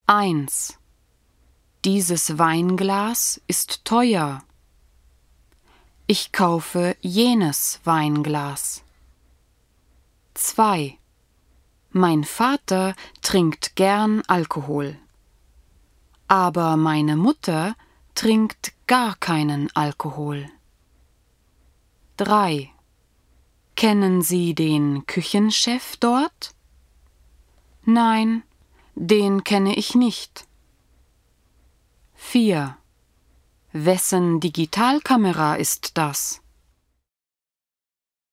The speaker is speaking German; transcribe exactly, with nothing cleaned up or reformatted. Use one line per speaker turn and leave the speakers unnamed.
eins. Dieses Weinglas ist teuer. Ich kaufe jenes Weinglas. zwei. Mein Vater trinkt gern Alkohol. Aber meine Mutter trinkt gar keinen Alkohol. drei. Kennen Sie den Küchenchef dort? Nein, den kenne ich nicht. vier. Wessen Digitalkamera ist das?